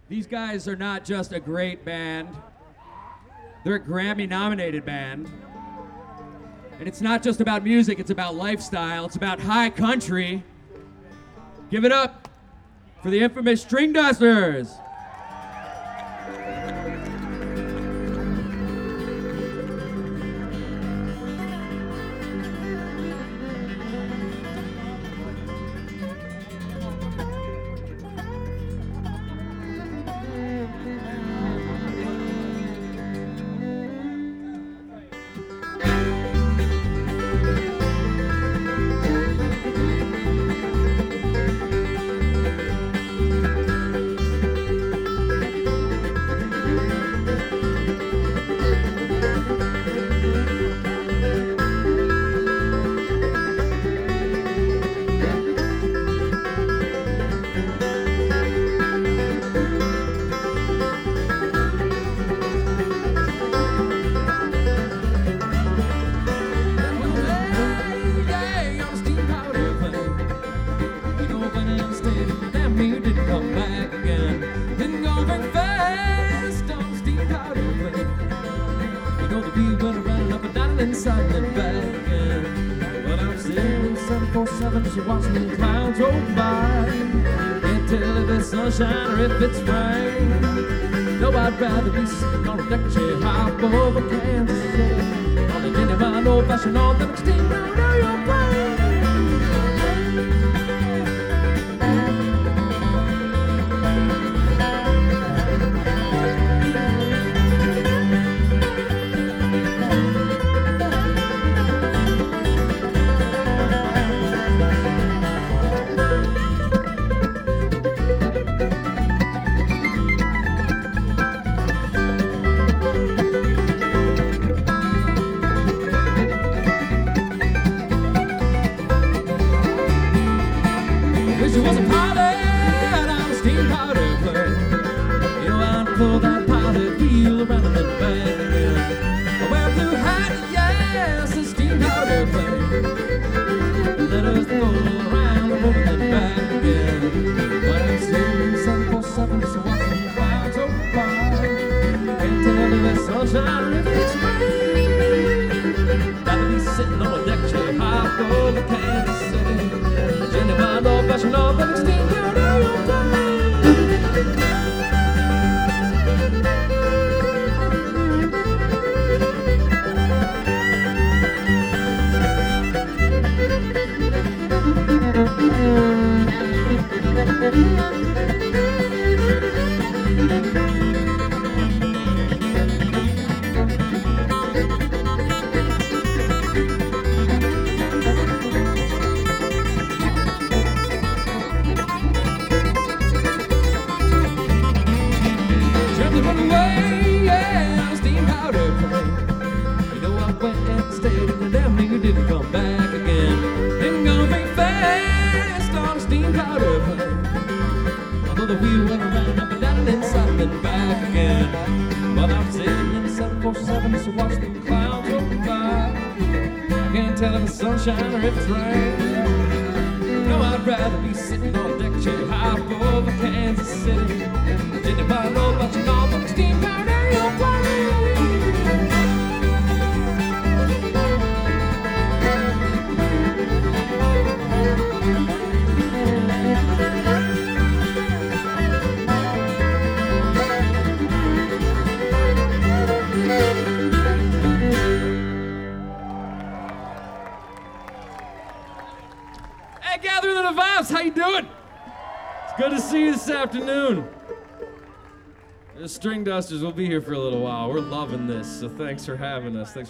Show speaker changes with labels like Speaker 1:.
Speaker 1: These guys are not just a great band, they're a Grammy-nominated band. And it's not just about music, it's about lifestyle, it's about high country. Give it up for the infamous Stringdusters.
Speaker 2: Inside the bag again. But I'm sitting 747 just watching the clouds roll by. Can't tell if it's sunshine or if it's rain. No, I'd rather be sitting on a deck chair high over Kansas City, on a genuine old-fashioned authentic steamboat airplane. Wish it was a pilot on a steam powder plane. You know, I'd pull that pilot wheel around and then back again. Well, blue hat, yes, a steam powder plane. Let us go around and then back again. But I'm sitting 747, so watching the clouds go by. Can't tell if it's sunshine or if it's rain. Rather be sitting on a deck chair high over Kansas City. Genuine old-fashioned authentic steamboat airplane. Didn't come back again. Didn't go very fast on a steam powder plane. Although the wheel went around up and down and inside and then back again. But I'm sitting in the 747, so watch the clouds roll by. I can't tell if it's sunshine or if it's rain. No, I'd rather be sitting on a deck chair high over Kansas City. Didn't I know about you all but the steam powder airplane.
Speaker 1: Hey, Gathering of the Vibes, how you doing? It's good to see you this afternoon. The Stringdusters will be here for a little while. We're loving this, so thanks for having us. Thanks